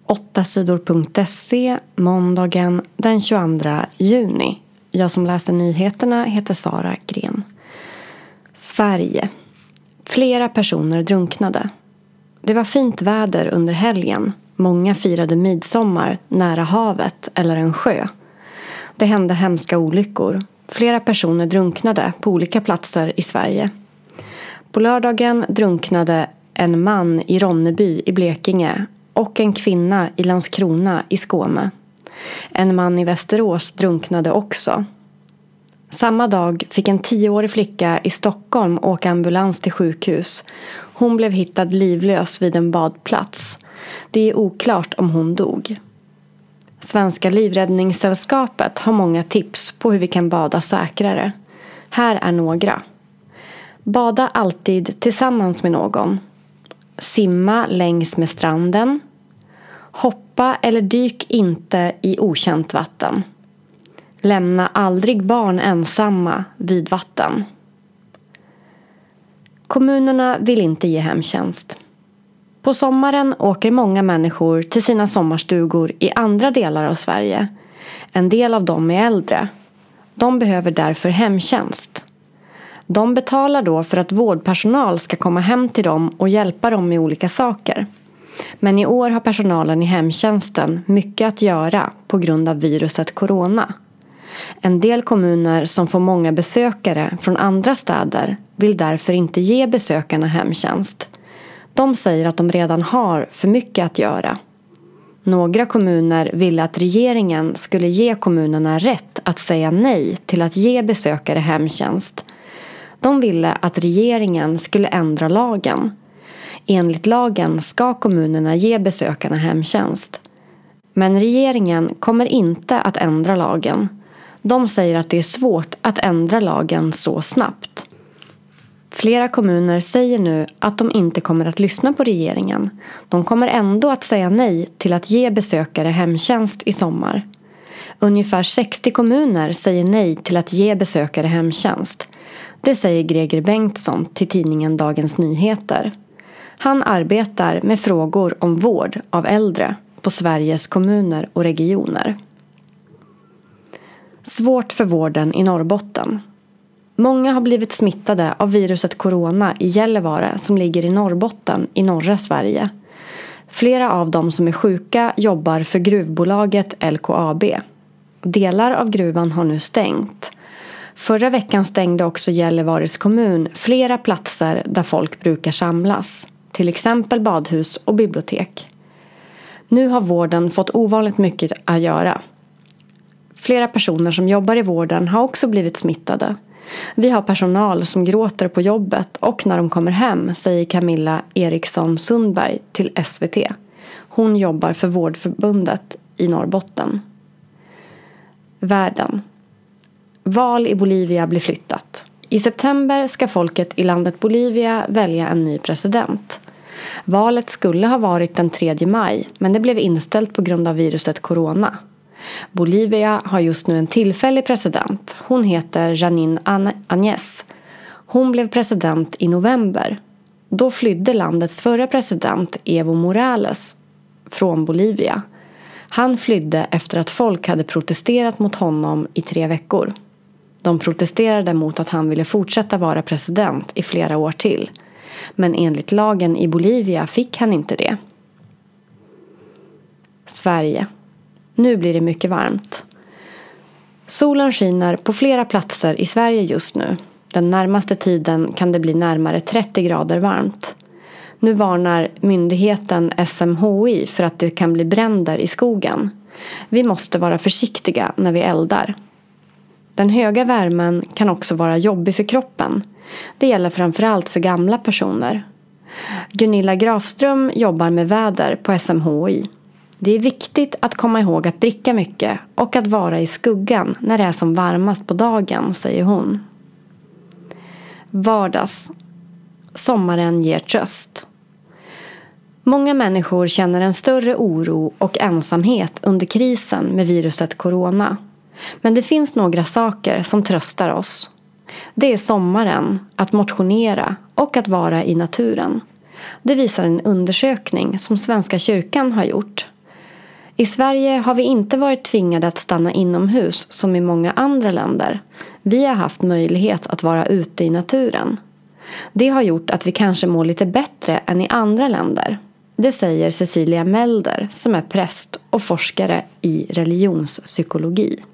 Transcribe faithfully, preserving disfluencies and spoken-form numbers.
åtta sidor punkt se, måndagen den tjugoandra juni. Jag som läser nyheterna heter Sara Gren. Sverige. Flera personer drunknade. Det var fint väder under helgen. Många firade midsommar nära havet eller en sjö. Det hände hemska olyckor. Flera personer drunknade på olika platser i Sverige. På lördagen drunknade en man i Ronneby i Blekinge och en kvinna i Landskrona i Skåne. En man i Västerås drunknade också. Samma dag fick en tioårig flicka i Stockholm åka ambulans till sjukhus. Hon blev hittad livlös vid en badplats. Det är oklart om hon dog. Svenska livräddningssällskapet har många tips på hur vi kan bada säkrare. Här är några. Bada alltid tillsammans med någon. Simma längs med stranden. Hoppa eller dyk inte i okänt vatten. Lämna aldrig barn ensamma vid vatten. Kommunerna vill inte ge hemtjänst. På sommaren åker många människor till sina sommarstugor i andra delar av Sverige. En del av dem är äldre. De behöver därför hemtjänst. De betalar då för att vårdpersonal ska komma hem till dem och hjälpa dem med olika saker. Men i år har personalen i hemtjänsten mycket att göra på grund av viruset corona. En del kommuner som får många besökare från andra städer vill därför inte ge besökarna hemtjänst. De säger att de redan har för mycket att göra. Några kommuner ville att regeringen skulle ge kommunerna rätt att säga nej till att ge besökare hemtjänst. De ville att regeringen skulle ändra lagen. Enligt lagen ska kommunerna ge besökarna hemtjänst. Men regeringen kommer inte att ändra lagen. De säger att det är svårt att ändra lagen så snabbt. Flera kommuner säger nu att de inte kommer att lyssna på regeringen. De kommer ändå att säga nej till att ge besökare hemtjänst i sommar. Ungefär sextio kommuner säger nej till att ge besökare hemtjänst. Det säger Greger Bengtsson till tidningen Dagens Nyheter. Han arbetar med frågor om vård av äldre på Sveriges kommuner och regioner. Svårt för vården i Norrbotten. Många har blivit smittade av viruset corona i Gällivare som ligger i Norrbotten i norra Sverige. Flera av dem som är sjuka jobbar för gruvbolaget L K A B. Delar av gruvan har nu stängt. Förra veckan stängde också Gällivares kommun flera platser där folk brukar samlas. Till exempel badhus och bibliotek. Nu har vården fått ovanligt mycket att göra. Flera personer som jobbar i vården har också blivit smittade. Vi har personal som gråter på jobbet och när de kommer hem, säger Camilla Eriksson Sundberg till S V T. Hon jobbar för Vårdförbundet i Norrbotten. Världen. Val i Bolivia blir flyttat. I september ska folket i landet Bolivia välja en ny president. Valet skulle ha varit den tredje maj, men det blev inställt på grund av viruset corona. Bolivia har just nu en tillfällig president. Hon heter Janine Áñez. Hon blev president i november. Då flydde landets förra president Evo Morales från Bolivia. Han flydde efter att folk hade protesterat mot honom i tre veckor. De protesterade mot att han ville fortsätta vara president i flera år till. Men enligt lagen i Bolivia fick han inte det. Sverige. Nu blir det mycket varmt. Solen skiner på flera platser i Sverige just nu. Den närmaste tiden kan det bli närmare trettio grader varmt. Nu varnar myndigheten S M H I för att det kan bli bränder i skogen. Vi måste vara försiktiga när vi eldar. Den höga värmen kan också vara jobbig för kroppen. Det gäller framförallt för gamla personer. Gunilla Grafström jobbar med väder på S M H I. Det är viktigt att komma ihåg att dricka mycket och att vara i skuggan när det är som varmast på dagen, säger hon. Vardags. Sommaren ger tröst. Många människor känner en större oro och ensamhet under krisen med viruset corona. Men det finns några saker som tröstar oss. Det är sommaren, att motionera och att vara i naturen. Det visar en undersökning som Svenska kyrkan har gjort. I Sverige har vi inte varit tvingade att stanna inomhus som i många andra länder. Vi har haft möjlighet att vara ute i naturen. Det har gjort att vi kanske mår lite bättre än i andra länder. Det säger Cecilia Melder som är präst och forskare i religionspsykologi.